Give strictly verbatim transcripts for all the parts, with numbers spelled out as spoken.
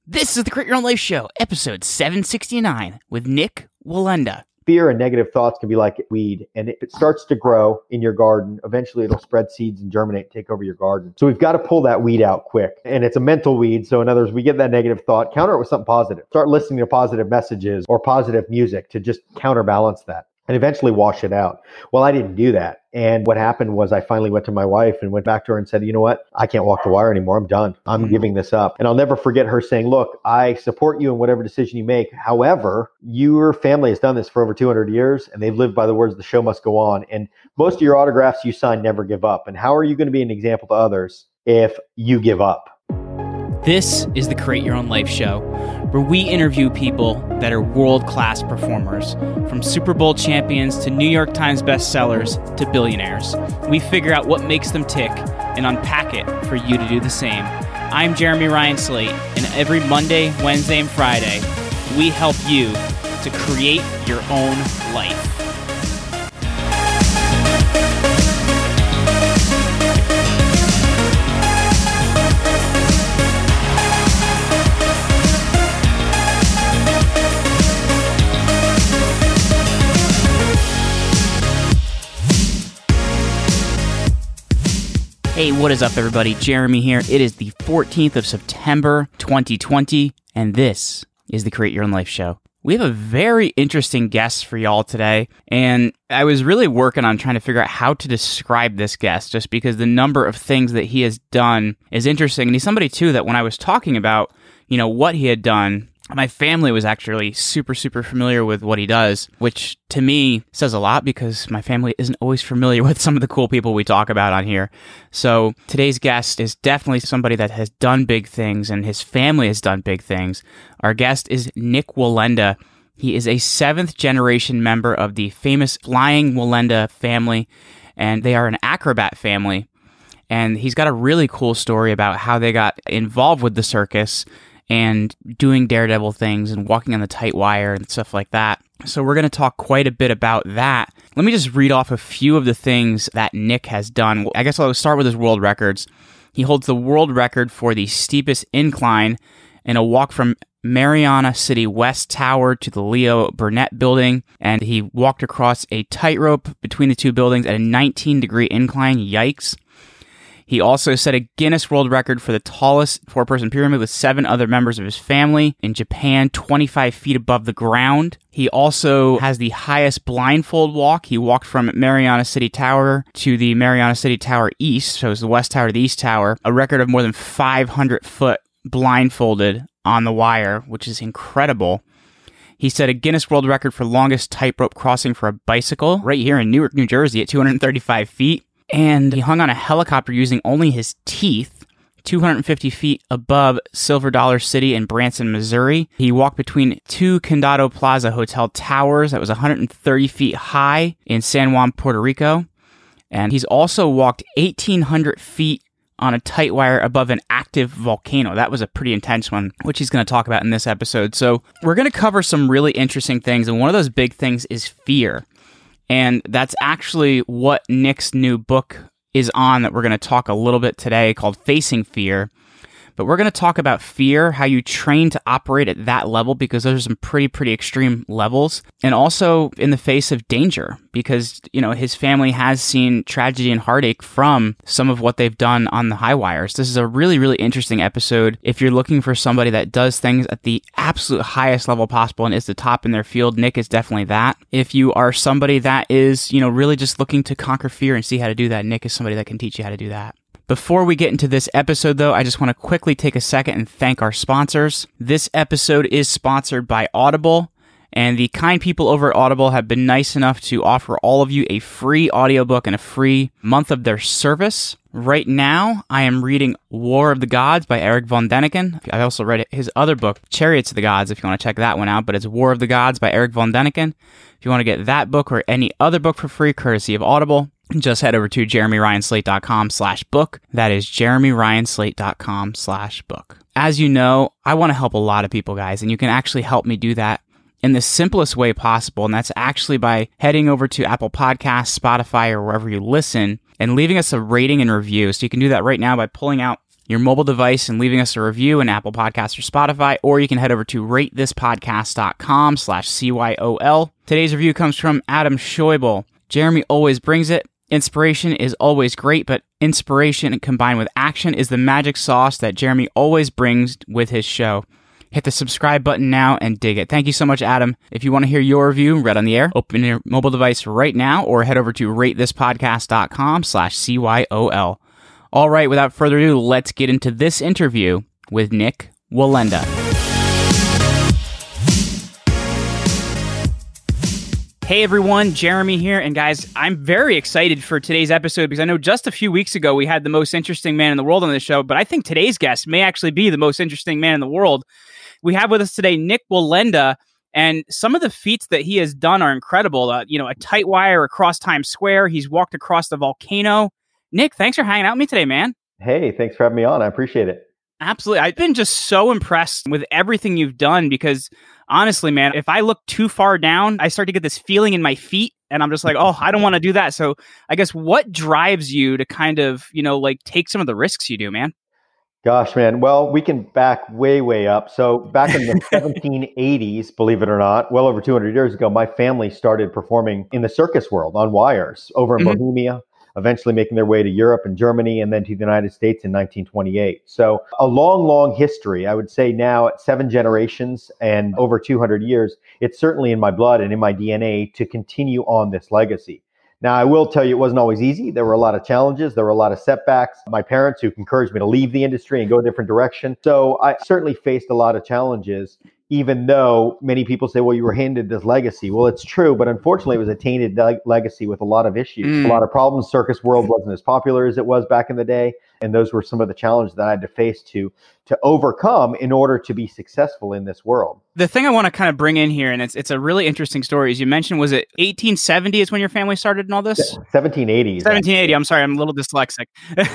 This is the Create Your Own Life Show, episode seven sixty-nine, with Nik Wallenda. Fear and negative thoughts can be like weed, and if it starts to grow in your garden, eventually it'll spread seeds and germinate, take over your garden. So we've got to pull that weed out quick, and it's a mental weed. So in other words, we get that negative thought, counter it with something positive. Start listening to positive messages or positive music to just counterbalance that and eventually wash it out. Well, I didn't do that. And what happened was I finally went to my wife and went back to her and said, you know what? I can't walk the wire anymore. I'm done. I'm mm-hmm. giving this up. And I'll never forget her saying, look, I support you in whatever decision you make. However, your family has done this for over two hundred years, and they've lived by the words, the show must go on. And most of your autographs you sign never give up. And how are you going to be an example to others if you give up? This is the Create Your Own Life Show, where we interview people that are world-class performers, from Super Bowl champions to New York Times bestsellers to billionaires. We figure out what makes them tick and unpack it for you to do the same. I'm Jeremy Ryan Slate, and every Monday, Wednesday, and Friday, we help you to create your own life. Hey, what is up, everybody? Jeremy here. It is the fourteenth of September, twenty twenty, and this is the Create Your Own Life Show. We have a very interesting guest for y'all today, and I was really working on trying to figure out how to describe this guest, just because the number of things that he has done is interesting. And he's somebody, too, that when I was talking about, you know, what he had done, my family was actually super, super familiar with what he does, which to me says a lot because my family isn't always familiar with some of the cool people we talk about on here. So today's guest is definitely somebody that has done big things, and his family has done big things. Our guest is Nik Wallenda. He is a seventh generation member of the famous Flying Wallenda family, and they are an acrobat family. And he's got a really cool story about how they got involved with the circus and doing daredevil things and walking on the tight wire and stuff like that. So we're going to talk quite a bit about that. Let me just read off a few of the things that Nik has done. I guess I'll start with his world records. He holds the world record for the steepest incline in a walk from Mariana City West Tower to the Leo Burnett Building, and he walked across a tightrope between the two buildings at a nineteen degree incline. Yikes. He also set a Guinness World Record for the tallest four-person pyramid with seven other members of his family in Japan, twenty-five feet above the ground. He also has the highest blindfold walk. He walked from Mariana City Tower to the Mariana City Tower East, so it's the West Tower to the East Tower, a record of more than five hundred foot blindfolded on the wire, which is incredible. He set a Guinness World Record for longest tightrope crossing for a bicycle right here in Newark, New Jersey at two hundred thirty-five feet. And he hung on a helicopter using only his teeth, two hundred fifty feet above Silver Dollar City in Branson, Missouri. He walked between two Condado Plaza Hotel towers that was one hundred thirty feet high in San Juan, Puerto Rico. And he's also walked eighteen hundred feet on a tight wire above an active volcano. That was a pretty intense one, which he's going to talk about in this episode. So we're going to cover some really interesting things, and one of those big things is fear. And that's actually what Nik's new book is on that we're going to talk a little bit today, called Facing Fear. But we're going to talk about fear, how you train to operate at that level, because those are some pretty, pretty extreme levels. And also in the face of danger, because, you know, his family has seen tragedy and heartache from some of what they've done on the high wires. This is a really, really interesting episode. If you're looking for somebody that does things at the absolute highest level possible and is the top in their field, Nik is definitely that. If you are somebody that is, you know, really just looking to conquer fear and see how to do that, Nik is somebody that can teach you how to do that. Before we get into this episode, though, I just want to quickly take a second and thank our sponsors. This episode is sponsored by Audible, and the kind people over at Audible have been nice enough to offer all of you a free audiobook and a free month of their service. Right now, I am reading War of the Gods by Eric von Däniken. I also read his other book, Chariots of the Gods, if you want to check that one out, but it's War of the Gods by Eric von Däniken. If you want to get that book or any other book for free, courtesy of Audible, just head over to jeremyryanslate.com slash book. That is jeremyryanslate.com slash book. As you know, I want to help a lot of people, guys, and you can actually help me do that in the simplest way possible, and that's actually by heading over to Apple Podcasts, Spotify, or wherever you listen, and leaving us a rating and review. So you can do that right now by pulling out your mobile device and leaving us a review in Apple Podcasts or Spotify, or you can head over to ratethispodcast.com slash CYOL. Today's review comes from Adam Schäuble. Jeremy always brings it. Inspiration is always great, but inspiration combined with action is the magic sauce that Jeremy always brings with his show. Hit the subscribe button now and dig it. Thank you so much, Adam. If you want to hear your review read on the air, open your mobile device right now or head over to ratethispodcast.com slash CYOL. All right, without further ado, let's get into this interview with Nik Wallenda. Hey everyone, Jeremy here, and guys, I'm very excited for today's episode because I know just a few weeks ago we had the most interesting man in the world on the show, but I think today's guest may actually be the most interesting man in the world. We have with us today Nik Wallenda, and some of the feats that he has done are incredible. Uh, you know, a tight wire across Times Square. He's walked across the volcano. Nik, thanks for hanging out with me today, man. Hey, thanks for having me on. I appreciate it. Absolutely. I've been just so impressed with everything you've done because honestly, man, if I look too far down, I start to get this feeling in my feet and I'm just like, oh, I don't want to do that. So I guess what drives you to kind of, you know, like take some of the risks you do, man? Gosh, man. Well, we can back way, way up. So back in the seventeen eighties, believe it or not, well over two hundred years ago, my family started performing in the circus world on wires over in mm-hmm. Bohemia, eventually making their way to Europe and Germany and then to the United States in nineteen twenty-eight. So a long, long history. I would say now at seven generations and over two hundred years, it's certainly in my blood and in my D N A to continue on this legacy. Now, I will tell you, it wasn't always easy. There were a lot of challenges. There were a lot of setbacks. My parents who encouraged me to leave the industry and go a different direction. So I certainly faced a lot of challenges, even though many people say, well, you were handed this legacy. Well, it's true, but unfortunately, it was a tainted le- legacy with a lot of issues, mm. a lot of problems. Circus world wasn't as popular as it was back in the day. And those were some of the challenges that I had to face to, to overcome in order to be successful in this world. The thing I want to kind of bring in here, and it's it's a really interesting story, as you mentioned, was it eighteen seventy is when your family started and all this? seventeen eighty. seventeen eighty, I'm sorry, I'm a little dyslexic.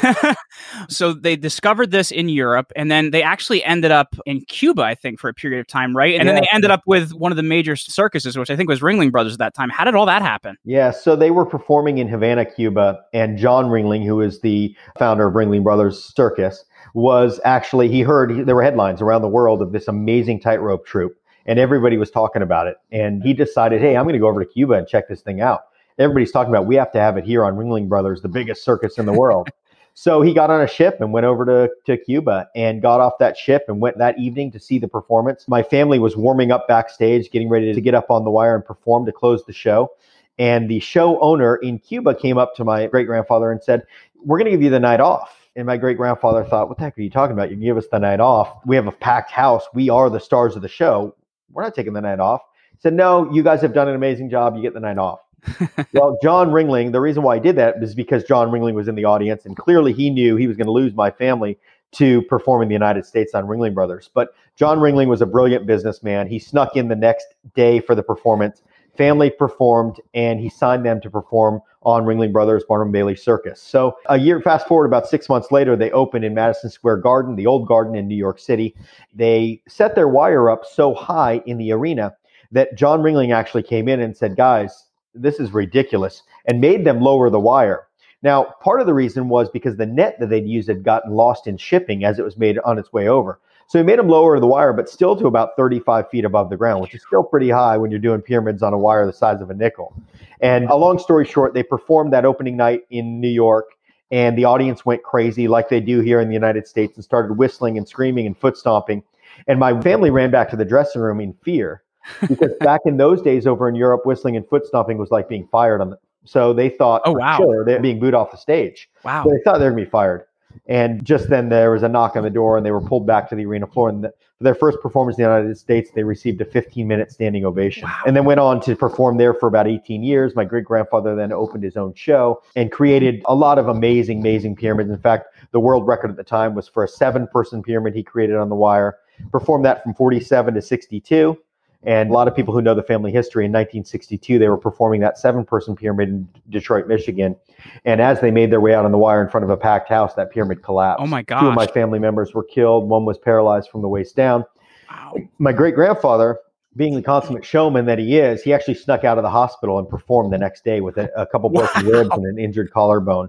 So they discovered this in Europe, and then they actually ended up in Cuba, I think, for a period of time, right? And yeah. then they ended up with one of the major circuses, which I think was Ringling Brothers at that time. How did all that happen? Yeah, so they were performing in Havana, Cuba, and John Ringling, who is the founder of Ringling Brothers Circus, was actually, he heard, he, there were headlines around the world of this amazing tightrope troupe, and everybody was talking about it. And he decided, hey, I'm going to go over to Cuba and check this thing out. Everybody's talking about, we have to have it here on Ringling Brothers, the biggest circus in the world. So he got on a ship and went over to, to Cuba and got off that ship and went that evening to see the performance. My family was warming up backstage, getting ready to get up on the wire and perform to close the show. And the show owner in Cuba came up to my great-grandfather and said, we're going to give you the night off. And my great-grandfather thought, what the heck are you talking about? You can give us the night off. We have a packed house. We are the stars of the show. We're not taking the night off. He said, no, you guys have done an amazing job. You get the night off. Well, John Ringling, the reason why he did that is because John Ringling was in the audience, and clearly he knew he was going to lose my family to perform in the United States on Ringling Brothers. But John Ringling was a brilliant businessman. He snuck in the next day for the performance. Family performed, and he signed them to perform on Ringling Brothers Barnum Bailey Circus. So a year, fast forward about six months later, they opened in Madison Square Garden, the old garden in New York City. They set their wire up so high in the arena that John Ringling actually came in and said, guys, this is ridiculous, and made them lower the wire. Now, part of the reason was because the net that they'd used had gotten lost in shipping as it was made on its way over. So he made them lower the wire, but still to about thirty-five feet above the ground, which is still pretty high when you're doing pyramids on a wire the size of a nickel. And a long story short, they performed that opening night in New York, and the audience went crazy like they do here in the United States and started whistling and screaming and foot stomping. And my family ran back to the dressing room in fear because back in those days over in Europe, whistling and foot stomping was like being fired on the, so they thought, oh, wow, sure, they're being booed off the stage. Wow. So they thought they were going to be fired. And just then there was a knock on the door and they were pulled back to the arena floor. And the, for their first performance in the United States, they received a fifteen minute standing ovation. Wow. And then went on to perform there for about eighteen years. My great grandfather then opened his own show and created a lot of amazing, amazing pyramids. In fact, the world record at the time was for a seven person pyramid he created on the wire. Performed that from forty-seven to sixty-two. And a lot of people who know the family history, in nineteen sixty-two, they were performing that seven-person pyramid in Detroit, Michigan. And as they made their way out on the wire in front of a packed house, that pyramid collapsed. Oh, my gosh. Two of my family members were killed. One was paralyzed from the waist down. Wow. My great-grandfather, being the consummate showman that he is, he actually snuck out of the hospital and performed the next day with a, a couple broken wow. ribs and an injured collarbone.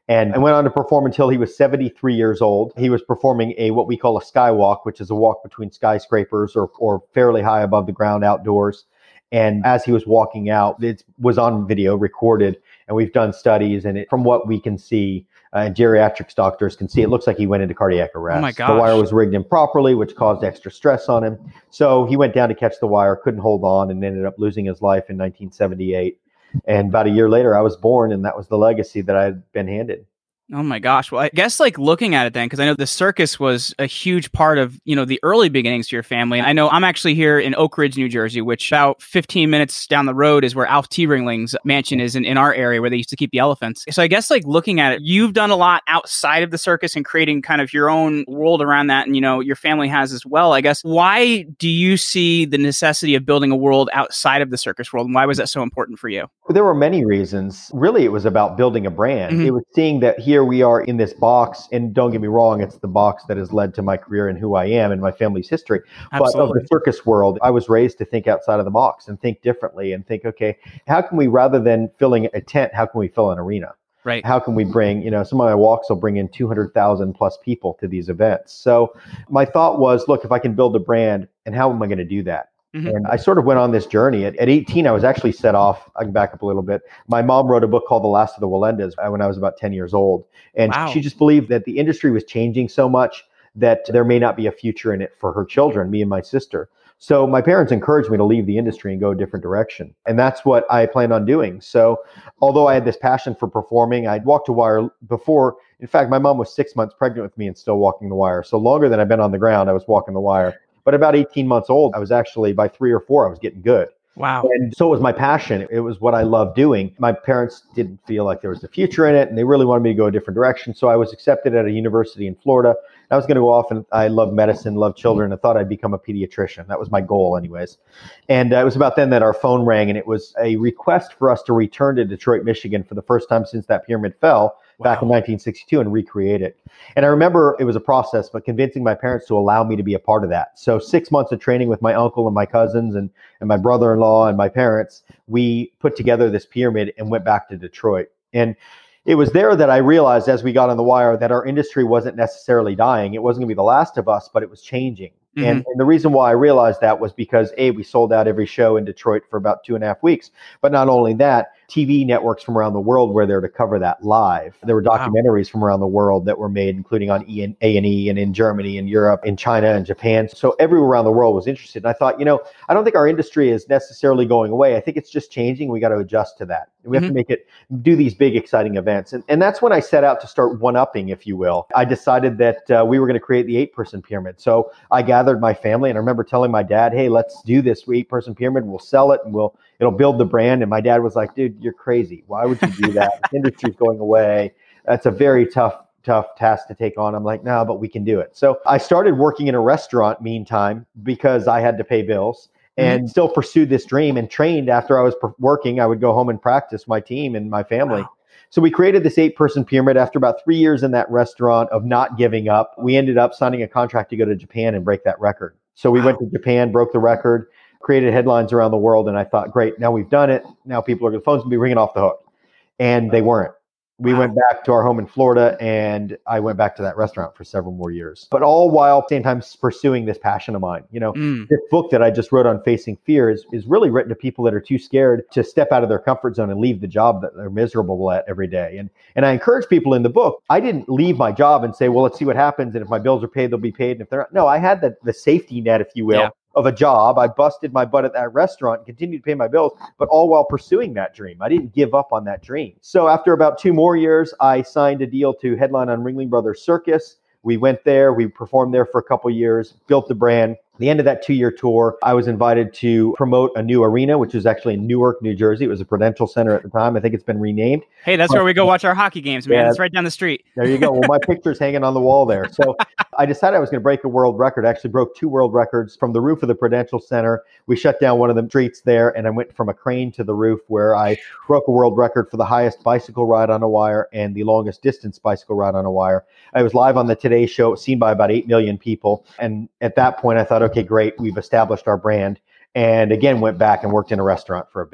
And I went on to perform until he was seventy-three years old. He was performing a what we call a skywalk, which is a walk between skyscrapers or, or fairly high above the ground outdoors. And as he was walking out, it was on video, recorded, and we've done studies. And it, from what we can see, uh, and geriatrics doctors can see, it looks like he went into cardiac arrest. Oh my gosh. The wire was rigged improperly, which caused extra stress on him. So he went down to catch the wire, couldn't hold on, and ended up losing his life in nineteen seventy-eight. And about a year later, I was born, and that was the legacy that I had been handed. Oh my gosh. Well, I guess like looking at it then, because I know the circus was a huge part of, you know, the early beginnings to your family. I know I'm actually here in Oak Ridge, New Jersey, which about fifteen minutes down the road is where Alf T. Ringling's mansion is in, in our area where they used to keep the elephants. So I guess like looking at it, you've done a lot outside of the circus and creating kind of your own world around that. And, you know, your family has as well. I guess, why do you see the necessity of building a world outside of the circus world? And why was that so important for you? There were many reasons. Really, it was about building a brand. Mm-hmm. It was seeing that here we are in this box, and don't get me wrong, it's the box that has led to my career and who I am and my family's history. Absolutely. But of the circus world, I was raised to think outside of the box and think differently and think, okay, how can we, rather than filling a tent, how can we fill an arena? Right. How can we bring, you know, some of my walks will bring in two hundred thousand plus people to these events. So my thought was, look, if I can build a brand, and how am I going to do that? Mm-hmm. And I sort of went on this journey. At, at eighteen, I was actually set off. I can back up a little bit. My mom wrote a book called The Last of the Wallendas when I was about ten years old. And wow. she just believed that the industry was changing so much that there may not be a future in it for her children, me and my sister. So my parents encouraged me to leave the industry and go a different direction. And that's what I planned on doing. So although I had this passion for performing, I'd walked a wire before. In fact, my mom was six months pregnant with me and still walking the wire. So longer than I've been on the ground, I was walking the wire. But about eighteen months old, I was actually, by three or four, I was getting good. Wow. And so it was my passion. It was what I loved doing. My parents didn't feel like there was a future in it, and they really wanted me to go a different direction. So I was accepted at a university in Florida. I was going to go off, and I love medicine, love children. I thought I'd become a pediatrician. That was my goal anyways. And uh, it was about then that our phone rang, and it was a request for us to return to Detroit, Michigan for the first time since that pyramid fell. Wow. Back in nineteen sixty-two and recreate it. And I remember it was a process, but convincing my parents to allow me to be a part of that. So six months of training with my uncle and my cousins and, and my brother-in-law and my parents, we put together this pyramid and went back to Detroit. And it was there that I realized as we got on the wire that our industry wasn't necessarily dying. It wasn't going to be the last of us, but it was changing. Mm-hmm. And, and the reason why I realized that was because, A, we sold out every show in Detroit for about two and a half weeks. But not only that, T V networks from around the world were there to cover that live. There were documentaries wow. from around the world that were made, including on A and E and in Germany and Europe, in China and Japan. So everywhere around the world was interested. And I thought, you know, I don't think our industry is necessarily going away. I think it's just changing. We got to adjust to that. We have mm-hmm. to make it, do these big, exciting events. And, and that's when I set out to start one-upping, if you will. I decided that uh, we were going to create the eight-person pyramid. So I gathered my family, and I remember telling my dad, hey, let's do this eight-person pyramid. We'll sell it, and we'll it'll build the brand. And my dad was like, dude, you're crazy. Why would you do that? The industry's going away. That's a very tough, tough task to take on. I'm like, no, but we can do it. So I started working in a restaurant meantime because I had to pay bills and mm-hmm. still pursued this dream and trained after I was per- working. I would go home and practice my team and my family. Wow. So we created this eight-person pyramid. After about three years in that restaurant of not giving up, we ended up signing a contract to go to Japan and break that record. So we wow. went to Japan, broke the record, created headlines around the world. And I thought, great, now we've done it. Now people are, the phones will be ringing off the hook. And they weren't. We wow. went back to our home in Florida, and I went back to that restaurant for several more years. But all while at the same time pursuing this passion of mine. You know, mm. this book that I just wrote on facing fear is, is really written to people that are too scared to step out of their comfort zone and leave the job that they're miserable at every day. And and I encourage people in the book, I didn't leave my job and say, well, let's see what happens. And if my bills are paid, they'll be paid. And if they're not, no, I had the, the safety net, if you will. Yeah. of a job. I busted my butt at that restaurant and continued to pay my bills, but all while pursuing that dream. I didn't give up on that dream. So after about two more years, I signed a deal to headline on Ringling Brothers Circus. We went there, we performed there for a couple years, built the brand. At the end of that two-year tour, I was invited to promote a new arena, which was actually in Newark, New Jersey. It was a Prudential Center at the time. I think it's been renamed. Hey, that's but, where we go watch our hockey games, man. Yeah, it's right down the street. There you go. Well, my picture's hanging on the wall there. So I decided I was going to break a world record. I actually broke two world records from the roof of the Prudential Center. We shut down one of the streets there, and I went from a crane to the roof, where I broke a world record for the highest bicycle ride on a wire and the longest distance bicycle ride on a wire. I was live on the Today Show, seen by about eight million people. And at that point, I thought, okay, great. We've established our brand. And again, went back and worked in a restaurant for a bit.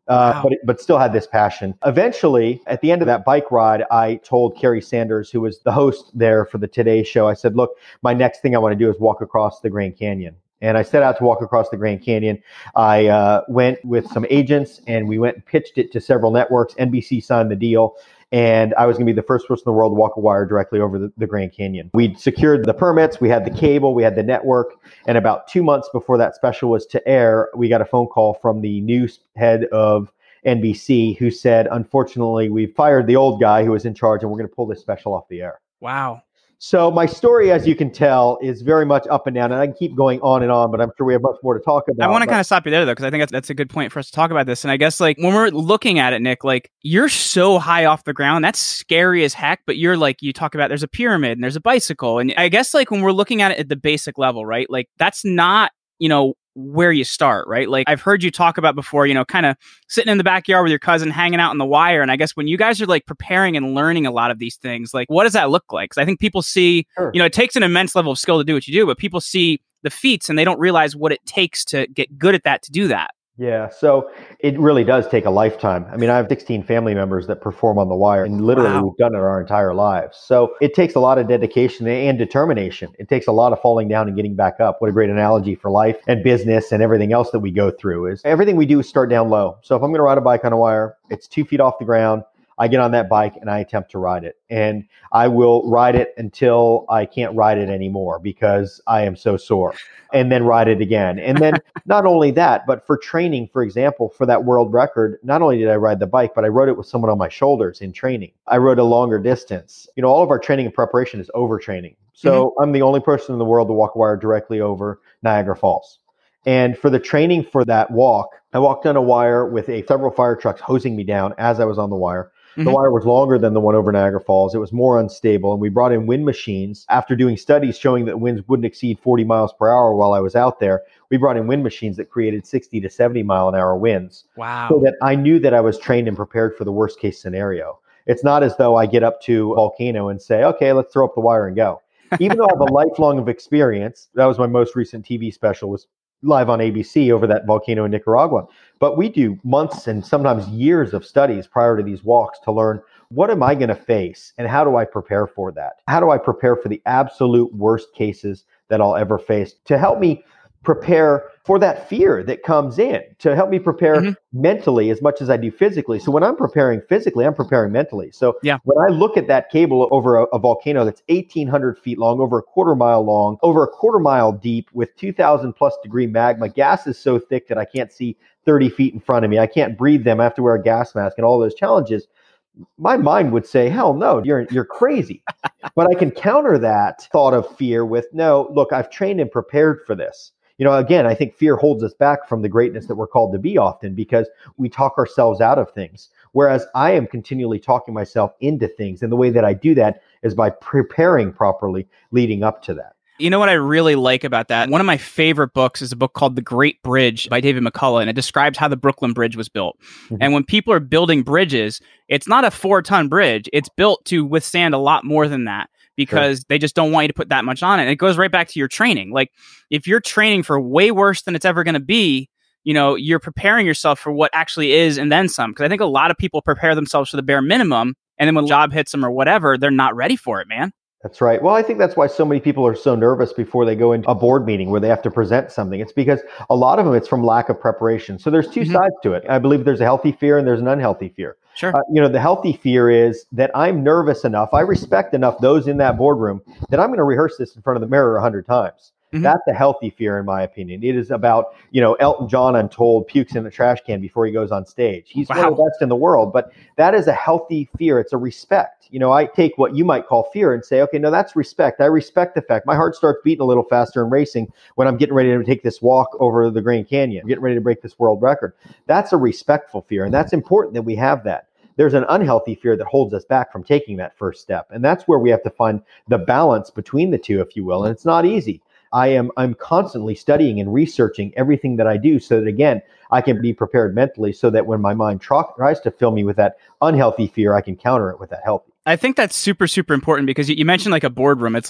Uh, Wow. but but still had this passion. Eventually, at the end of that bike ride, I told Carrie Sanders, who was the host there for the Today Show, I said, look, my next thing I want to do is walk across the Grand Canyon. And I set out to walk across the Grand Canyon. I uh, went with some agents and we went and pitched it to several networks. N B C signed the deal. And I was going to be the first person in the world to walk a wire directly over the, the Grand Canyon. We'd secured the permits, we had the cable, we had the network. And about two months before that special was to air, we got a phone call from the news head of N B C who said, unfortunately, we've fired the old guy who was in charge and we're going to pull this special off the air. Wow. So my story, as you can tell, is very much up and down, and I can keep going on and on, but I'm sure we have much more to talk about. I want to but- kind of stop you there, though, because I think that's, that's a good point for us to talk about this. And I guess, like, when we're looking at it, Nick, like, you're so high off the ground. That's scary as heck, but you're like, you talk about there's a pyramid and there's a bicycle. And I guess, like, when we're looking at it at the basic level, right, like, that's not, you know, where you start, right? Like I've heard you talk about before, you know, kind of sitting in the backyard with your cousin, hanging out on the wire. And I guess when you guys are like preparing and learning a lot of these things, like what does that look like? Because I think people see, Sure. you know, it takes an immense level of skill to do what you do, but people see the feats and they don't realize what it takes to get good at that, to do that. Yeah, so it really does take a lifetime. I mean, I have sixteen family members that perform on the wire, and literally Wow. we've done it our entire lives. So it takes a lot of dedication and determination. It takes a lot of falling down and getting back up. What a great analogy for life and business and everything else that we go through is everything we do is start down low. So if I'm going to ride a bike on a wire, it's two feet off the ground. I get on that bike and I attempt to ride it. And I will ride it until I can't ride it anymore because I am so sore, and then ride it again. And then not only that, but for training, for example, for that world record, not only did I ride the bike, but I rode it with someone on my shoulders in training. I rode a longer distance. You know, all of our training and preparation is overtraining. So mm-hmm. I'm the only person in the world to walk a wire directly over Niagara Falls. And for the training for that walk, I walked on a wire with a several fire trucks hosing me down as I was on the wire. The mm-hmm. wire was longer than the one over Niagara Falls. It was more unstable. And we brought in wind machines. After doing studies showing that winds wouldn't exceed forty miles per hour while I was out there, we brought in wind machines that created sixty to seventy mile an hour winds. Wow. So that I knew that I was trained and prepared for the worst case scenario. It's not as though I get up to a volcano and say, okay, let's throw up the wire and go. Even though I have a lifelong of experience, that was my most recent T V special, was live on A B C over that volcano in Nicaragua. But we do months and sometimes years of studies prior to these walks to learn, what am I going to face and how do I prepare for that? How do I prepare for the absolute worst cases that I'll ever face to help me prepare for that fear that comes in, to help me prepare mm-hmm. mentally as much as I do physically. So when I'm preparing physically, I'm preparing mentally. So yeah. when I look at that cable over a, a volcano that's eighteen hundred feet long, over a quarter mile long, over a quarter mile deep with two thousand plus degree magma, gas is so thick that I can't see thirty feet in front of me. I can't breathe them. I have to wear a gas mask and all those challenges. My mind would say, hell no, you're you're crazy. But I can counter that thought of fear with, no, look, I've trained and prepared for this. You know, again, I think fear holds us back from the greatness that we're called to be often because we talk ourselves out of things. Whereas I am continually talking myself into things. And the way that I do that is by preparing properly leading up to that. You know what I really like about that? One of my favorite books is a book called The Great Bridge by David McCullough, and it describes how the Brooklyn Bridge was built. Mm-hmm. And when people are building bridges, it's not a four-ton bridge. It's built to withstand a lot more than that because sure. they just don't want you to put that much on it. And it goes right back to your training. Like, if you're training for way worse than it's ever going to be, you know, you're preparing yourself for what actually is and then some. Because I think a lot of people prepare themselves for the bare minimum, and then when the job hits them or whatever, they're not ready for it, man. That's right. Well, I think that's why so many people are so nervous before they go into a board meeting where they have to present something. It's because a lot of them, it's from lack of preparation. So there's two mm-hmm. sides to it. I believe there's a healthy fear and there's an unhealthy fear. Sure. Uh, you know, the healthy fear is that I'm nervous enough, I respect enough those in that boardroom that I'm going to rehearse this in front of the mirror a hundred times. Mm-hmm. That's a healthy fear, in my opinion. It is about, you know, Elton John, I'm told, pukes in the trash can before he goes on stage. He's wow. one of the best in the world, but that is a healthy fear. It's a respect. You know, I take what you might call fear and say, okay, no, that's respect. I respect the fact my heart starts beating a little faster and racing when I'm getting ready to take this walk over the Grand Canyon, I'm getting ready to break this world record. That's a respectful fear. And that's important that we have that. There's an unhealthy fear that holds us back from taking that first step. And that's where we have to find the balance between the two, if you will. And it's not easy. I am I'm constantly studying and researching everything that I do so that, again, I can be prepared mentally so that when my mind tries to fill me with that unhealthy fear, I can counter it with that healthy. I think that's super, super important because you mentioned like a boardroom. It's like,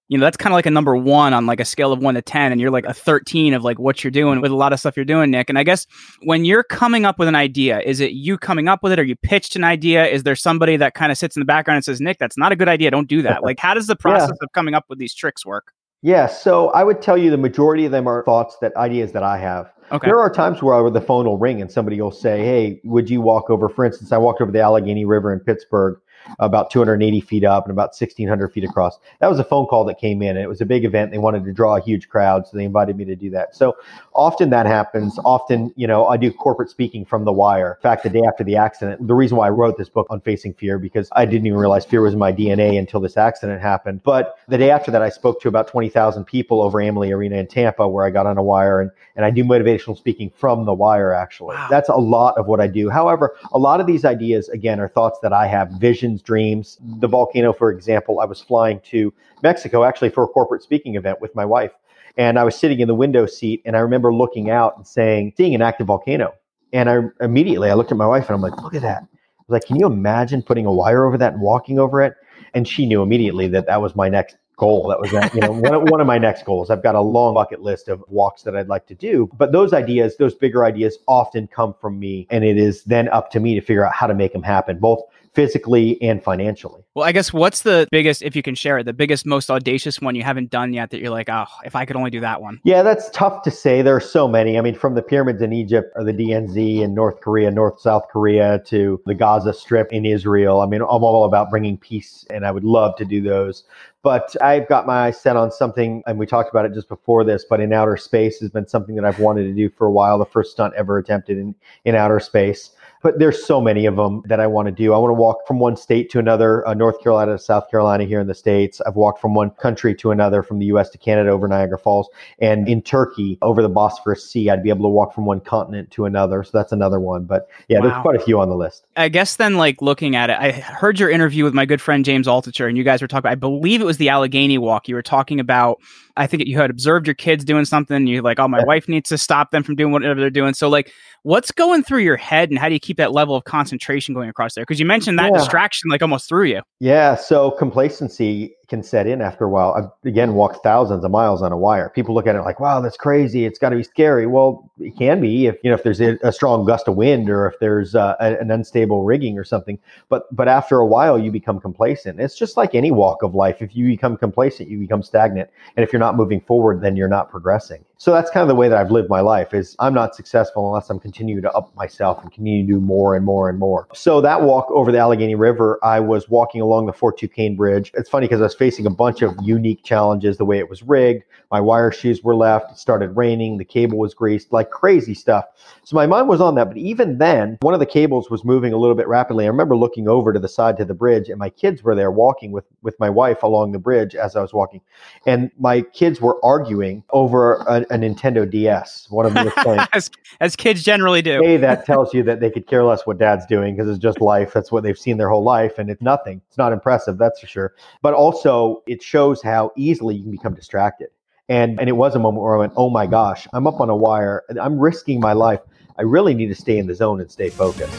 you know, that's kind of like a number one on like a scale of one to ten. And you're like a thirteen of like what you're doing with a lot of stuff you're doing, Nick. And I guess when you're coming up with an idea, is it you coming up with it or you pitched an idea? Is there somebody that kind of sits in the background and says, Nick, that's not a good idea. Don't do that. Like, how does the process yeah. of coming up with these tricks work? Yeah. So I would tell you the majority of them are thoughts, that ideas that I have. Okay. There are times where the phone will ring and somebody will say, hey, would you walk over? For instance, I walked over the Allegheny River in Pittsburgh, about two hundred eighty feet up and about sixteen hundred feet across. That was a phone call that came in, and it was a big event. They wanted to draw a huge crowd, so they invited me to do that. So often that happens. Often, you know, I do corporate speaking from the wire. In fact, the day after the accident, the reason why I wrote this book on facing fear, because I didn't even realize fear was in my D N A until this accident happened. But the day after that, I spoke to about twenty thousand people over Amalie Arena in Tampa, where I got on a wire, and, and I do motivational speaking from the wire, actually. Wow. That's a lot of what I do. However, a lot of these ideas, again, are thoughts that I have, visions, dreams. The volcano, for example, I was flying to Mexico actually for a corporate speaking event with my wife. And I was sitting in the window seat, and I remember looking out and saying, seeing an active volcano. And I immediately, I looked at my wife and I'm like, look at that. I was like, can you imagine putting a wire over that and walking over it? And she knew immediately that that was my next goal. That was, you know, one, one of my next goals. I've got a long bucket list of walks that I'd like to do. But those ideas, those bigger ideas often come from me. And it is then up to me to figure out how to make them happen, both physically and financially. Well, I guess what's the biggest, if you can share it, the biggest, most audacious one you haven't done yet that you're like, oh, if I could only do that one? Yeah, that's tough to say. There are so many. I mean, from the pyramids in Egypt or the D M Z in North Korea, North South Korea, to the Gaza Strip in Israel. I mean, I'm all about bringing peace, and I would love to do those. But I've got my eyes set on something, and we talked about it just before this, but in outer space has been something that I've wanted to do for a while, the first stunt ever attempted in, in outer space. But there's so many of them that I want to do. I want to walk from one state to another, uh, North Carolina to South Carolina here in the States. I've walked from one country to another, from the U S to Canada over Niagara Falls. And in Turkey, over the Bosphorus Sea, I'd be able to walk from one continent to another. So that's another one. But yeah, wow. There's quite a few on the list. I guess then, like, looking at it, I heard your interview with my good friend James Altucher, and you guys were talking about, I believe it was the Allegheny Walk. You were talking about, I think you had observed your kids doing something. And you're like, oh, my yeah. wife needs to stop them from doing whatever they're doing. So, like, what's going through your head, and how do you keep that level of concentration going across there? Because you mentioned that yeah. distraction like almost threw you. Yeah. So complacency can set in after a while. I've, again, walked thousands of miles on a wire. People look at it like, wow, that's crazy. It's got to be scary. Well, it can be if, you know, if there's a, a strong gust of wind, or if there's uh, a, an unstable rigging or something. But but after a while, you become complacent. It's just like any walk of life. If you become complacent, you become stagnant. And if you're not moving forward, then you're not progressing. So that's kind of the way that I've lived my life, is I'm not successful unless I'm continuing to up myself and continue to do more and more and more. So that walk over the Allegheny River, I was walking along the Fort Duquesne Bridge. It's funny because I was facing a bunch of unique challenges, the way it was rigged. My wire shoes were left. It started raining. The cable was greased, like crazy stuff. So my mind was on that. But even then, one of the cables was moving a little bit rapidly. I remember looking over to the side to the bridge, and my kids were there walking with, with my wife along the bridge as I was walking. And my kids were arguing over a, a Nintendo D S. One of them was playing. as, as kids generally do. Hey, that tells you that they could care less what dad's doing, because it's just life. That's what they've seen their whole life. And it's nothing. It's not impressive, that's for sure. But also, it shows how easily you can become distracted. And and it was a moment where I went, oh my gosh, I'm up on a wire. I'm risking my life. I really need to stay in the zone and stay focused.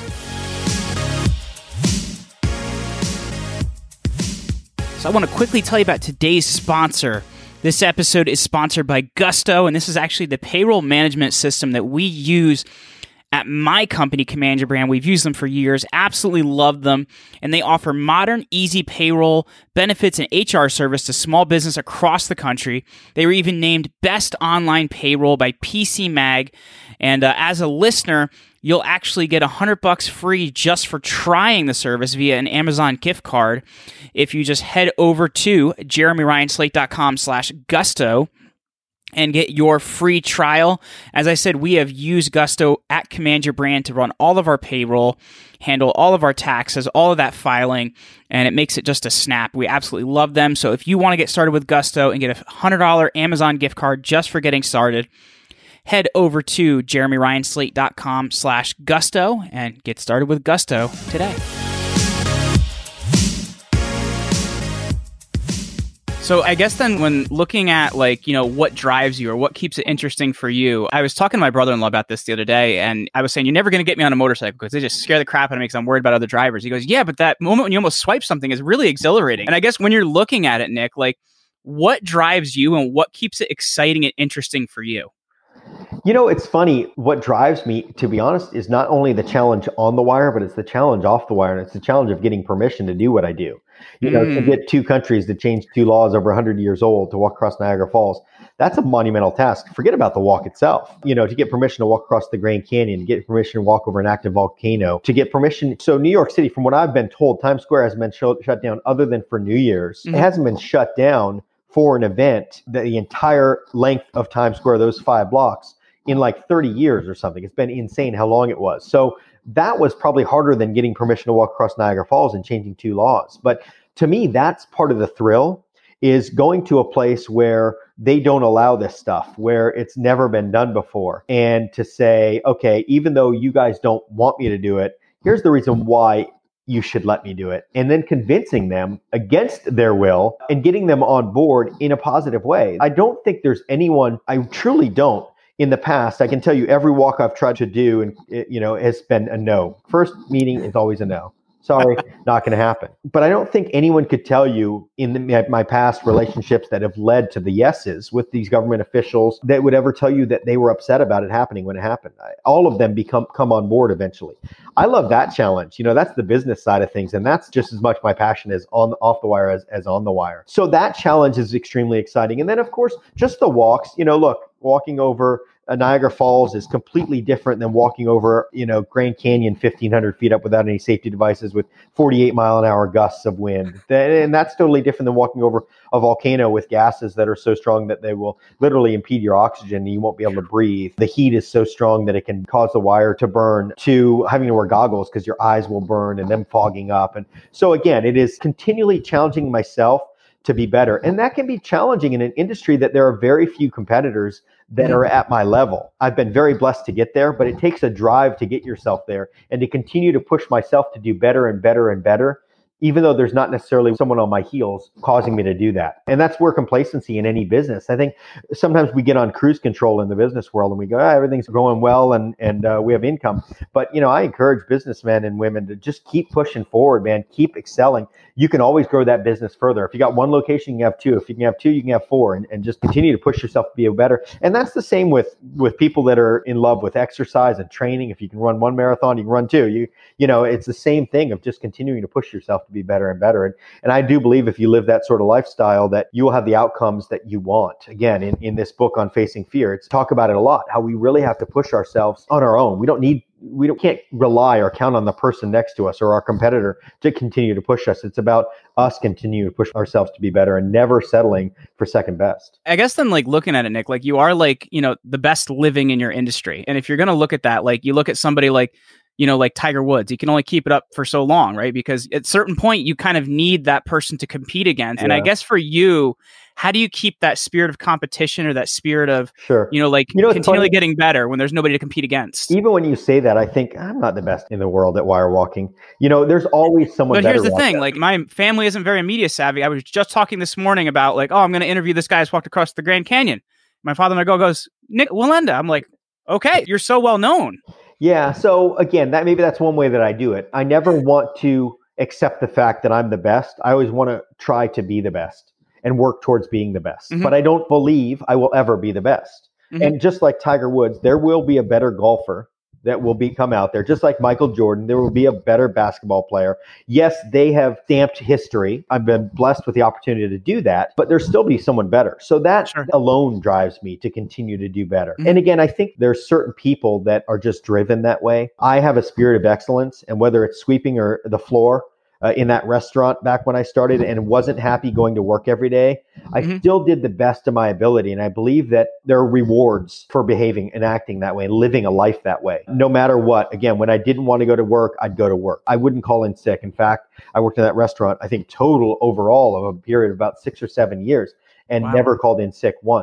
So I want to quickly tell you about today's sponsor. This episode is sponsored by Gusto, and this is actually the payroll management system that we use at my company, Command Your Brand. We've used them for years, absolutely love them, and they offer modern, easy payroll, benefits, and H R service to small business across the country. They were even named Best Online Payroll by P C Mag, and uh, as a listener, you'll actually get one hundred bucks free just for trying the service via an Amazon gift card if you just head over to jeremyryanslate.com slash gusto and get your free trial. As I said, we have used Gusto at Command Your Brand to run all of our payroll, handle all of our taxes, all of that filing, and it makes it just a snap. We absolutely love them. So if you want to get started with Gusto and get a one hundred dollars Amazon gift card just for getting started, head over to jeremyryanslate.com slash gusto and get started with Gusto today. So I guess then when looking at, like, you know, what drives you or what keeps it interesting for you, I was talking to my brother-in-law about this the other day, and I was saying, you're never going to get me on a motorcycle because they just scare the crap out of me because I'm worried about other drivers. He goes, yeah, but that moment when you almost swipe something is really exhilarating. And I guess when you're looking at it, Nick, like, what drives you and what keeps it exciting and interesting for you? You know, it's funny. What drives me, to be honest, is not only the challenge on the wire, but it's the challenge off the wire. And it's the challenge of getting permission to do what I do. You know, Mm. to get two countries to change two laws over one hundred years old to walk across Niagara Falls, that's a monumental task. Forget about the walk itself. You know, to get permission to walk across the Grand Canyon, to get permission to walk over an active volcano, to get permission. So New York City, from what I've been told, Times Square hasn't been sh- shut down other than for New Year's. Mhm. It hasn't been shut down for an event that the entire length of Times Square, those five blocks, in like thirty years or something. It's been insane how long it was. So that was probably harder than getting permission to walk across Niagara Falls and changing two laws. But to me, that's part of the thrill, is going to a place where they don't allow this stuff, where it's never been done before. And to say, okay, even though you guys don't want me to do it, here's the reason why you should let me do it. And then convincing them against their will and getting them on board in a positive way. I don't think there's anyone, I truly don't, in the past, I can tell you every walk I've tried to do, and it, you know, has been a no. First meeting is always a no. Sorry, not going to happen. But I don't think anyone could tell you in the, my past relationships that have led to the yeses with these government officials that would ever tell you that they were upset about it happening when it happened. I, all of them become come on board eventually. I love that challenge. You know, that's the business side of things, and that's just as much my passion as on off the wire as, as on the wire. So that challenge is extremely exciting. And then, of course, just the walks. You know, look, walking over uh, Niagara Falls is completely different than walking over, you know, Grand Canyon fifteen hundred feet up without any safety devices with forty-eight mile an hour gusts of wind. And that's totally different than walking over a volcano with gases that are so strong that they will literally impede your oxygen and you won't be able to breathe. The heat is so strong that it can cause the wire to burn, to having to wear goggles because your eyes will burn and them fogging up. And so again, it is continually challenging myself to be better. And that can be challenging in an industry that there are very few competitors that are at my level. I've been very blessed to get there, but it takes a drive to get yourself there and to continue to push myself to do better and better and better, even though there's not necessarily someone on my heels causing me to do that. And that's where complacency in any business. I think sometimes we get on cruise control in the business world and we go, ah, everything's going well and, and uh, we have income. But, you know, I encourage businessmen and women to just keep pushing forward, man, keep excelling. You can always grow that business further. If you got one location, you can have two. If you can have two, you can have four, and, and just continue to push yourself to be a better. And that's the same with, with people that are in love with exercise and training. If you can run one marathon, you can run two. You, you know, it's the same thing of just continuing to push yourself to be better and better. And, and I do believe if you live that sort of lifestyle, that you will have the outcomes that you want. Again, in, in this book on Facing Fear, it's talk about it a lot, how we really have to push ourselves on our own. We don't need We don't, can't rely or count on the person next to us or our competitor to continue to push us. It's about us continuing to push ourselves to be better and never settling for second best. I guess then, like, looking at it, Nick, like, you are, like, you know, the best living in your industry. And if you're going to look at that, like, you look at somebody like, you know, like Tiger Woods, you can only keep it up for so long, right? Because at a certain point, you kind of need that person to compete against. And Yeah. I guess for you, how do you keep that spirit of competition or that spirit of, Sure. you know, like You know, continually funny? getting better when there's nobody to compete against? Even when you say that, I think I'm not the best in the world at wire walking. You know, there's always someone But better. here's the out thing, there. like, my family isn't very media savvy. I was just talking this morning about, like, oh, I'm going to interview this guy who's walked across the Grand Canyon. My father-in-law go goes, Nick Wallenda. I'm like, okay, you're so well known. Yeah. So again, that maybe that's one way that I do it. I never want to accept the fact that I'm the best. I always want to try to be the best and work towards being the best. Mhm. But I don't believe I will ever be the best. Mhm. And just like Tiger Woods, there will be a better golfer that will be come out there. Just like Michael Jordan, there will be a better basketball player. Yes, they have stamped history. I've been blessed with the opportunity to do that, but there'll still be someone better. So that Sure. alone drives me to continue to do better. Mhm. And again, I think there's certain people that are just driven that way. I have a spirit of excellence, and whether it's sweeping or the floor, Uh, in that restaurant back when I started and wasn't happy going to work every day, I Mhm. still did the best of my ability. And I believe that there are rewards for behaving and acting that way and living a life that way. No matter what, again, when I didn't want to go to work, I'd go to work. I wouldn't call in sick. In fact, I worked in that restaurant, I think total overall of a period of about six or seven years and Wow. never called in sick once.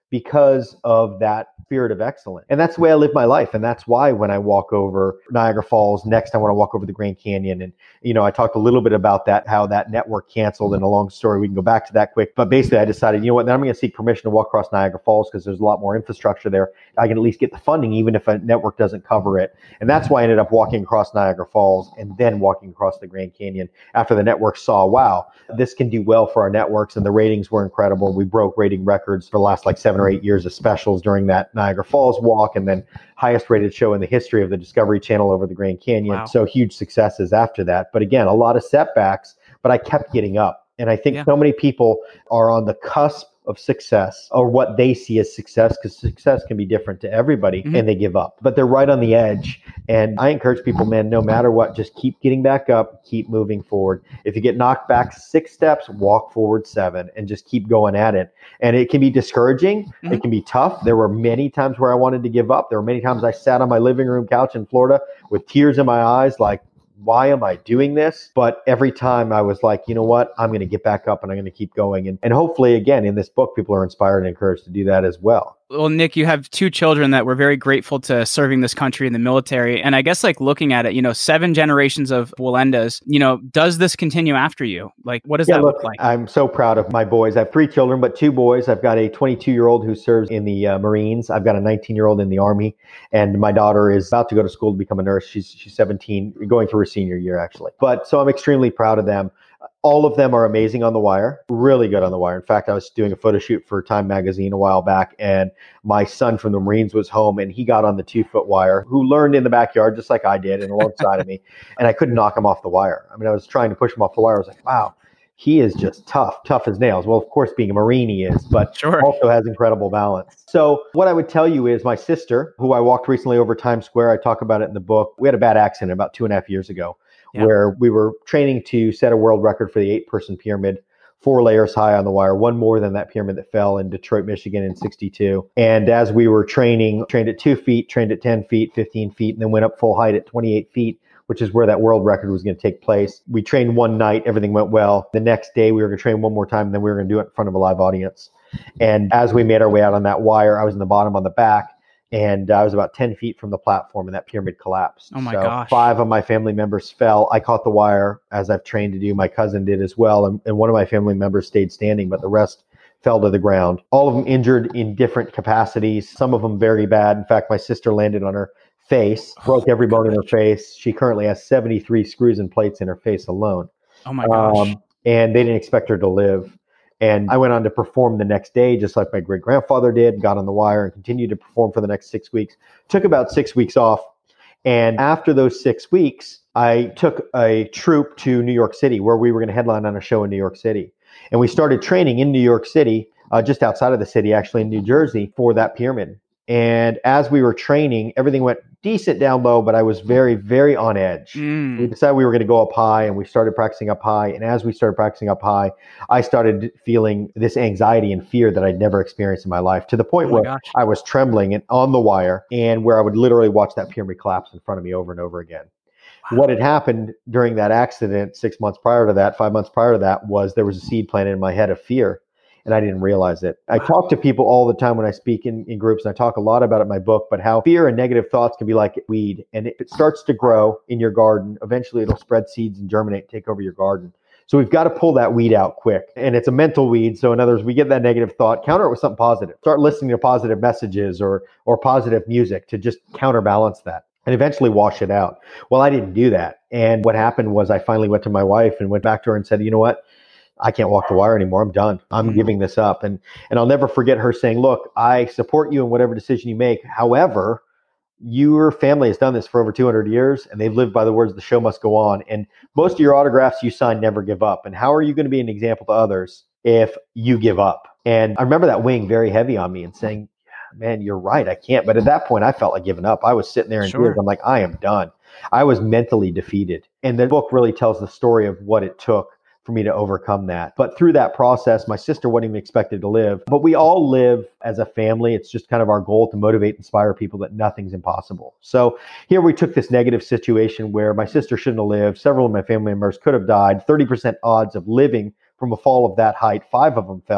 because of that spirit of excellence. And that's the way I live my life. And that's why when I walk over Niagara Falls, next I want to walk over the Grand Canyon. And, you know, I talked a little bit about that, how that network canceled, and a long story. We can go back to that quick. But basically I decided, you know what, then I'm going to seek permission to walk across Niagara Falls because there's a lot more infrastructure there. I can at least get the funding, even if a network doesn't cover it. And that's why I ended up walking across Niagara Falls and then walking across the Grand Canyon after the network saw, wow, this can do well for our networks. And the ratings were incredible. We broke rating records for the last like seven or eight years of specials during that Niagara Falls walk, and then highest rated show in the history of the Discovery Channel over the Grand Canyon. Wow. So huge successes after that. But again, a lot of setbacks, but I kept getting up. And I think Yeah. so many people are on the cusp of success, or what they see as success, because success can be different to everybody, Mhm. and they give up. But they're right on the edge. And I encourage people, man, no matter what, just keep getting back up, keep moving forward. If you get knocked back six steps, walk forward seven, and just keep going at it. And it can be discouraging. Mhm. It can be tough. There were many times where I wanted to give up. There were many times I sat on my living room couch in Florida with tears in my eyes, like, why am I doing this? But every time I was like, you know what? I'm going to get back up and I'm going to keep going. And, and hopefully, again, in this book, people are inspired and encouraged to do that as well. Well, Nick, you have two children that were very grateful to serving this country in the military. And I guess like looking at it, you know, seven generations of Walendas, you know, does this continue after you? Like, what does Yeah, that look, look like? I'm so proud of my boys. I have three children, but two boys. I've got a twenty-two-year-old who serves in the uh, Marines. I've got a nineteen-year-old in the Army. And my daughter is about to go to school to become a nurse. She's she's seventeen, going through her senior year, actually. But so I'm extremely proud of them. All of them are amazing on the wire, really good on the wire. In fact, I was doing a photo shoot for Time Magazine a while back, and my son from the Marines was home, and he got on the two-foot wire, who learned in the backyard just like I did and alongside of me, and I couldn't knock him off the wire. I mean, I was trying to push him off the wire. I was like, wow, he is just tough, tough as nails. Well, of course, being a Marine, he is, but Sure. also has incredible balance. So what I would tell you is my sister, who I walked recently over Times Square, I talk about it in the book. We had a bad accident about two and a half years ago. Yeah. Where we were training to set a world record for the eight-person pyramid, four layers high on the wire, one more than that pyramid that fell in Detroit, Michigan in sixty-two. And as we were training, trained at two feet, trained at ten feet, fifteen feet, and then went up full height at twenty-eight feet, which is where that world record was going to take place. We trained one night, everything went well. The next day, we were going to train one more time, and then we were going to do it in front of a live audience. And as we made our way out on that wire, I was in the bottom on the back, and I was about ten feet from the platform, and that pyramid collapsed. Oh my so gosh. Five of my family members fell. I caught the wire, as I've trained to do. My cousin did as well. And, and one of my family members stayed standing, but the rest fell to the ground. All of them injured in different capacities, some of them very bad. In fact, my sister landed on her face, broke every bone in her face. She currently has seventy-three screws and plates in her face alone. Oh my gosh. Um, and they didn't expect her to live. And I went on to perform the next day, just like my great grandfather did, got on the wire and continued to perform for the next six weeks. Took about six weeks off. And after those six weeks, I took a troupe to New York City, where we were going to headline on a show in New York City. And we started training in New York City, uh, just outside of the city, actually in New Jersey, for that pyramid. And as we were training, everything went decent down low, but I was very, very on edge. Mm. We decided we were going to go up high, and we started practicing up high. And as we started practicing up high, I started feeling this anxiety and fear that I'd never experienced in my life, to the point Oh my where gosh. I was trembling and on the wire, and where I would literally watch that pyramid collapse in front of me over and over again. Wow. What had happened during that accident six months prior to that, five months prior to that, was there was a seed planted in my head of fear. And I didn't realize it. I talk to people all the time when I speak in, in groups, and I talk a lot about it in my book, but how fear and negative thoughts can be like weed. And if it starts to grow in your garden, eventually it'll spread seeds and germinate, take over your garden. So we've got to pull that weed out quick. And it's a mental weed. So in other words, we get that negative thought, counter it with something positive. Start listening to positive messages or or positive music to just counterbalance that, and eventually wash it out. Well, I didn't do that. And what happened was I finally went to my wife and went back to her and said, you know what? I can't walk the wire anymore. I'm done. I'm mm-hmm. giving this up. And and I'll never forget her saying, look, I support you in whatever decision you make. However, your family has done this for over two hundred years, and they've lived by the words, the show must go on. And most of your autographs you sign never give up. And how are you going to be an example to others if you give up? And I remember that weighing very heavy on me and saying, yeah, man, you're right. I can't. But at that point, I felt like giving up. I was sitting there in Sure. tears. I'm like, I am done. I was mentally defeated. And the book really tells the story of what it took for me to overcome that. But through that process, my sister wasn't even expected to live. But we all live as a family. It's just kind of our goal to motivate, inspire people that nothing's impossible. So here we took this negative situation where my sister shouldn't have lived. Several of my family members could have died. thirty percent odds of living from a fall of that height. Five of them fell.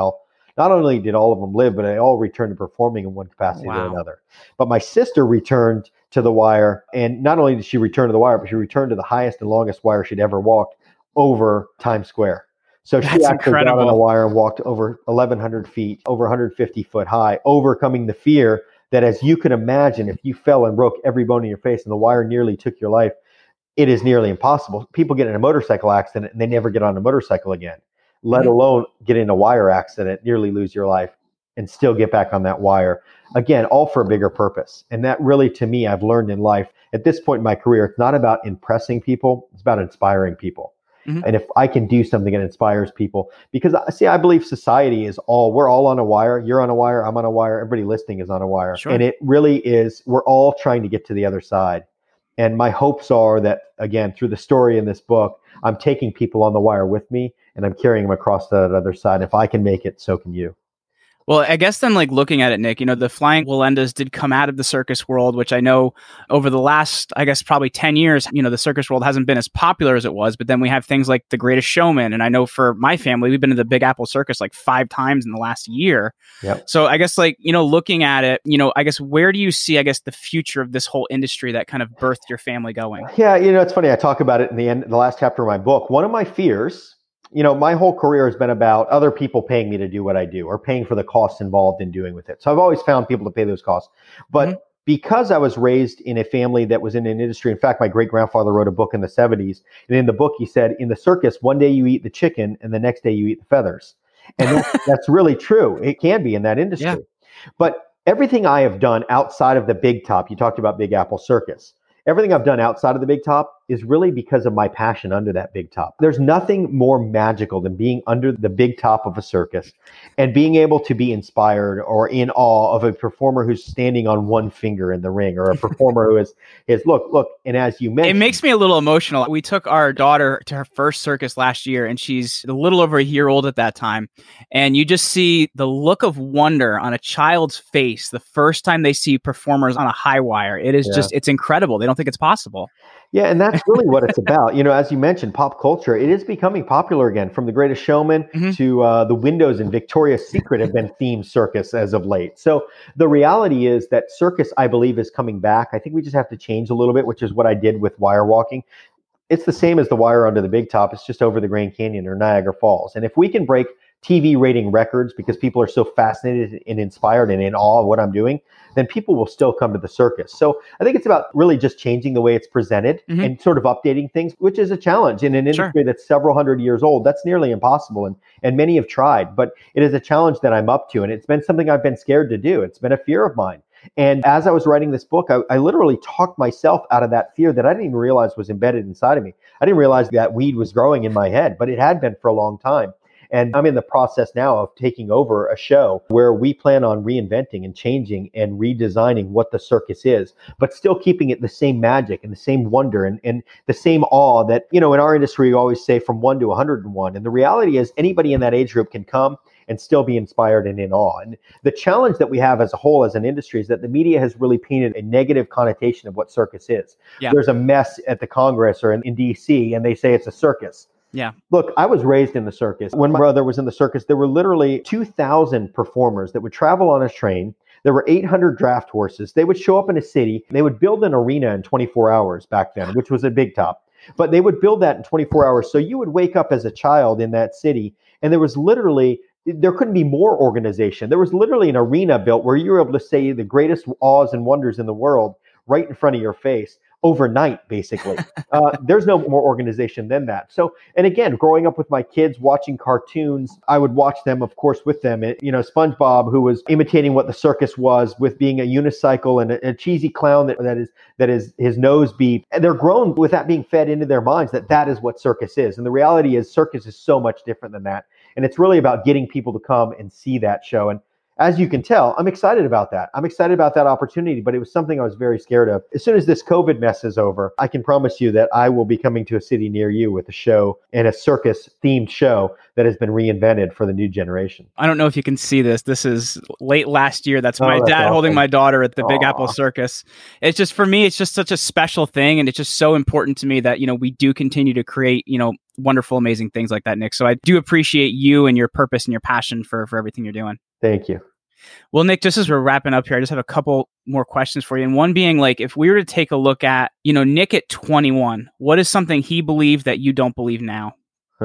Not only did all of them live, but they all returned to performing in one capacity Wow. or another. But my sister returned to the wire, and not only did she return to the wire, but she returned to the highest and longest wire she'd ever walked over Times Square. So she That's actually got incredible. on a wire and walked over eleven hundred feet, over one hundred fifty foot high, overcoming the fear that, as you can imagine, if you fell and broke every bone in your face and the wire nearly took your life, it is nearly impossible. People get in a motorcycle accident and they never get on a motorcycle again, let Mhm. alone get in a wire accident, nearly lose your life, and still get back on that wire. Again, all for a bigger purpose. And that really, to me, I've learned in life, at this point in my career, it's not about impressing people, it's about inspiring people. Mhm. And if I can do something that inspires people, because see, I believe society is all, we're all on a wire. You're on a wire, I'm on a wire, everybody listening is on a wire. Sure. And it really is, we're all trying to get to the other side. And my hopes are that, again, through the story in this book, I'm taking people on the wire with me and I'm carrying them across that other side. If I can make it, so can you. Well, I guess then, like, looking at it, Nick, you know, the Flying Wallendas did come out of the circus world, which I know over the last, I guess, probably ten years, you know, the circus world hasn't been as popular as it was. But then we have things like The Greatest Showman. And I know for my family, we've been to the Big Apple Circus like five times in the last year. Yep. So I guess, like, you know, looking at it, you know, I guess, where do you see, I guess, the future of this whole industry that kind of birthed your family going? Yeah, you know, it's funny. I talk about it in the end, the last chapter of my book. One of my fears, you know, my whole career has been about other people paying me to do what I do or paying for the costs involved in doing with it. So I've always found people to pay those costs. But mm-hmm. because I was raised in a family that was in an industry, in fact, my great grandfather wrote a book in the seventies. And in the book, he said, in the circus, one day you eat the chicken and the next day you eat the feathers. And that's, that's really true. It can be in that industry. Yeah. But everything I have done outside of the big top, you talked about Big Apple Circus. Everything I've done outside of the big top is really because of my passion under that big top. There's nothing more magical than being under the big top of a circus and being able to be inspired or in awe of a performer who's standing on one finger in the ring, or a performer who is, is look, look, and as you mentioned... It makes me a little emotional. We took our daughter to her first circus last year, and she's a little over a year old at that time. And you just see the look of wonder on a child's face the first time they see performers on a high wire. It is yeah. just, it's incredible. They don't think it's possible. Yeah, and that's really what it's about. You know, as you mentioned, pop culture, it is becoming popular again. From The Greatest Showman mm-hmm. to uh, the windows in Victoria's Secret have been themed circus as of late. So the reality is that circus, I believe, is coming back. I think we just have to change a little bit, which is what I did with wire walking. It's the same as the wire under the big top. It's just over the Grand Canyon or Niagara Falls. And if we can break T V rating records because people are so fascinated and inspired and in awe of what I'm doing, then people will still come to the circus. So I think it's about really just changing the way it's presented mm-hmm. and sort of updating things, which is a challenge in an industry sure. that's several hundred years old. That's nearly impossible. And, and many have tried, but it is a challenge that I'm up to. And it's been something I've been scared to do. It's been a fear of mine. And as I was writing this book, I, I literally talked myself out of that fear that I didn't even realize was embedded inside of me. I didn't realize that weed was growing in my head, but it had been for a long time. And I'm in the process now of taking over a show where we plan on reinventing and changing and redesigning what the circus is, but still keeping it the same magic and the same wonder and, and the same awe that, you know, in our industry, we always say from one to one hundred and one. And the reality is anybody in that age group can come and still be inspired and in awe. And the challenge that we have as a whole, as an industry, is that the media has really painted a negative connotation of what circus is. Yeah. There's a mess at the Congress or in, in D C, and they say it's a circus. Yeah. Look, I was raised in the circus. When my brother was in the circus, there were literally two thousand performers that would travel on a train. There were eight hundred draft horses. They would show up in a city. They would build an arena in twenty-four hours back then, which was a big top. But they would build that in twenty-four hours. So you would wake up as a child in that city, and there was literally, there couldn't be more organization. There was literally an arena built where you were able to say the greatest awes and wonders in the world right in front of your face. Overnight, basically. Uh, there's no more organization than that. So, and again, growing up with my kids, watching cartoons, I would watch them, of course, with them. It, you know, SpongeBob, who was imitating what the circus was with being a unicycle and a, a cheesy clown that, that is that is his nose beep. And they're grown with that being fed into their minds that that is what circus is. And the reality is circus is so much different than that. And it's really about getting people to come and see that show. And as you can tell, I'm excited about that. I'm excited about that opportunity, but it was something I was very scared of. As soon as this COVID mess is over, I can promise you that I will be coming to a city near you with a show and a circus themed show that has been reinvented for the new generation. I don't know if you can see this. This is late last year. That's Oh, my that's dad awesome. holding my daughter at the Big Aw. Apple Circus. It's just, for me, it's just such a special thing. And it's just so important to me that, you know, we do continue to create, you know, wonderful, amazing things like that, Nick. So I do appreciate you and your purpose and your passion for, for everything you're doing. Thank you. Well, Nick, just as we're wrapping up here, I just have a couple more questions for you. And one being, like, if we were to take a look at, you know, Nick at twenty-one, what is something he believed that you don't believe now?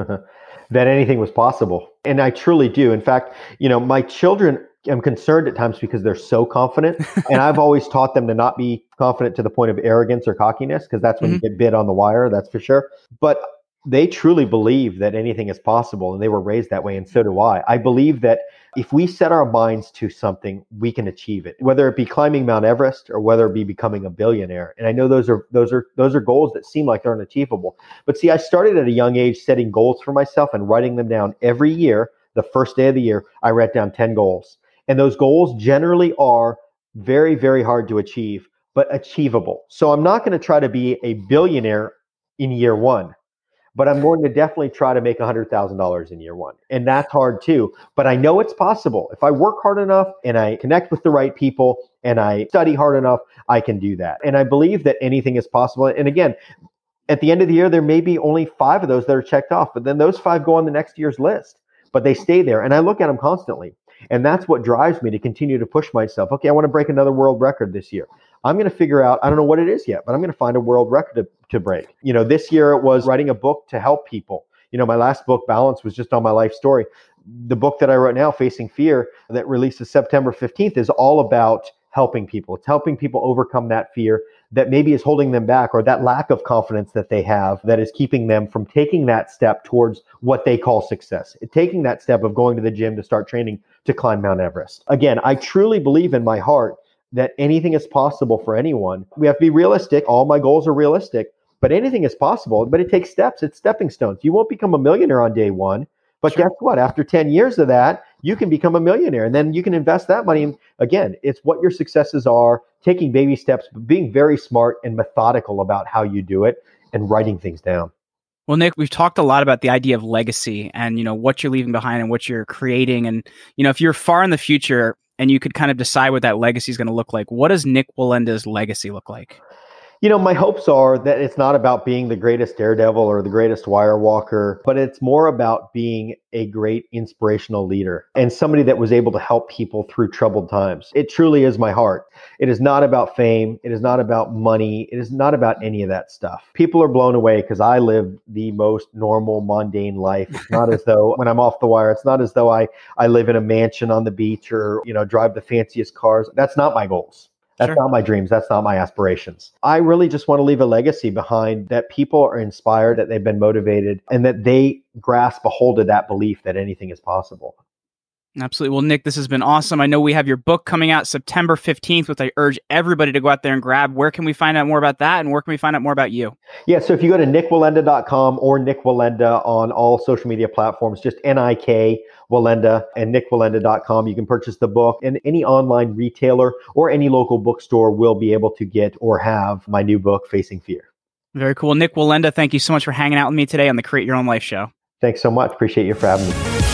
That anything was possible. And I truly do. In fact, you know, my children, I'm concerned at times because they're so confident. And I've always taught them to not be confident to the point of arrogance or cockiness, because that's when mm-hmm. you get bit on the wire, that's for sure. But they truly believe that anything is possible, and they were raised that way, and so do I. I believe that if we set our minds to something, we can achieve it, whether it be climbing Mount Everest or whether it be becoming a billionaire. And I know those are those are those are goals that seem like they're unachievable. But see, I started at a young age setting goals for myself and writing them down every year. The first day of the year, I write down ten goals. And those goals generally are very, very hard to achieve, but achievable. So I'm not going to try to be a billionaire in year one, but I'm going to definitely try to make one hundred thousand dollars in year one. And that's hard too. But I know it's possible. If I work hard enough and I connect with the right people and I study hard enough, I can do that. And I believe that anything is possible. And again, at the end of the year, there may be only five of those that are checked off, but then those five go on the next year's list, but they stay there. And I look at them constantly. And that's what drives me to continue to push myself. Okay, I want to break another world record this year. I'm going to figure out, I don't know what it is yet, but I'm going to find a world record to, to break. You know, this year it was writing a book to help people. You know, my last book, Balance, was just on my life story. The book that I wrote now, Facing Fear, that releases September fifteenth, is all about helping people. It's helping people overcome that fear that maybe is holding them back, or that lack of confidence that they have that is keeping them from taking that step towards what they call success. Taking that step of going to the gym to start training to climb Mount Everest. Again, I truly believe in my heart that anything is possible for anyone. We have to be realistic. All my goals are realistic, but anything is possible. But it takes steps. It's stepping stones. You won't become a millionaire on day one, but sure. Guess what? After ten years of that, you can become a millionaire, and then you can invest that money in, again, it's what your successes are, taking baby steps, but being very smart and methodical about how you do it and writing things down. Well, Nick, we've talked a lot about the idea of legacy and, you know, what you're leaving behind and what you're creating. And, you know, if you're far in the future and you could kind of decide what that legacy is going to look like, what does Nick Walenda's legacy look like? You know, my hopes are that it's not about being the greatest daredevil or the greatest wire walker, but it's more about being a great inspirational leader and somebody that was able to help people through troubled times. It truly is my heart. It is not about fame. It is not about money. It is not about any of that stuff. People are blown away because I live the most normal, mundane life. It's not as though when I'm off the wire, it's not as though I, I live in a mansion on the beach or, you know, drive the fanciest cars. That's not my goals. That's sure. not my dreams. That's not my aspirations. I really just want to leave a legacy behind that people are inspired, that they've been motivated, and that they grasp a hold of that belief that anything is possible. Absolutely. Well, Nick, this has been awesome. I know we have your book coming out September fifteenth, which I urge everybody to go out there and grab. Where can we find out more about that? And where can we find out more about you? Yeah, so if you go to nick walenda dot com or Nick Walenda on all social media platforms, just N I K Walenda and nick walenda dot com, you can purchase the book. And any online retailer or any local bookstore will be able to get or have my new book, Facing Fear. Very cool. Nick Walenda, thank you so much for hanging out with me today on the Create Your Own Life show. Thanks so much. Appreciate you for having me.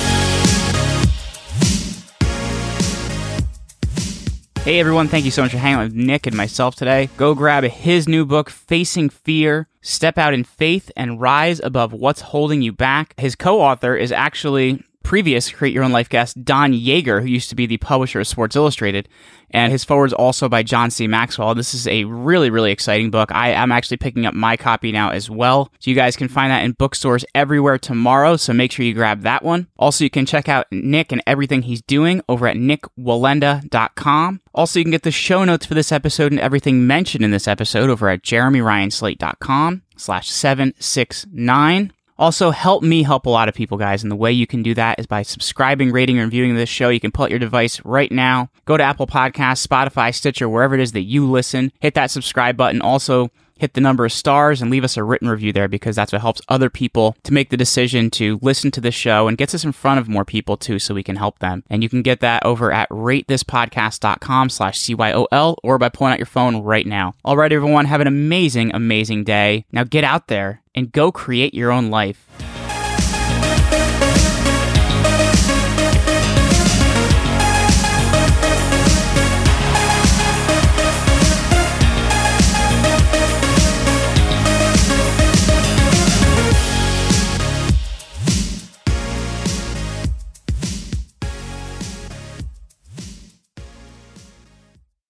Hey everyone, thank you so much for hanging out with Nick and myself today. Go grab his new book, Facing Fear, Step Out in Faith and Rise Above What's Holding You Back. His co-author is actually previous Create Your Own Life guest, Don Yeager, who used to be the publisher of Sports Illustrated. And his foreword's also by John C. Maxwell. This is a really, really exciting book. I am actually picking up my copy now as well. So you guys can find that in bookstores everywhere tomorrow. So make sure you grab that one. Also, you can check out Nick and everything he's doing over at nick walenda dot com. Also, you can get the show notes for this episode and everything mentioned in this episode over at jeremy ryan slate dot com slash seven six nine. Also, help me help a lot of people, guys, and the way you can do that is by subscribing, rating, and reviewing this show. You can pull out your device right now. Go to Apple Podcasts, Spotify, Stitcher, wherever it is that you listen. Hit that subscribe button. Also, hit the number of stars and leave us a written review there, because that's what helps other people to make the decision to listen to the show and gets us in front of more people too, so we can help them. And you can get that over at ratethispodcast.com slash CYOL or by pulling out your phone right now. All right, everyone, have an amazing, amazing day. Now get out there and go create your own life.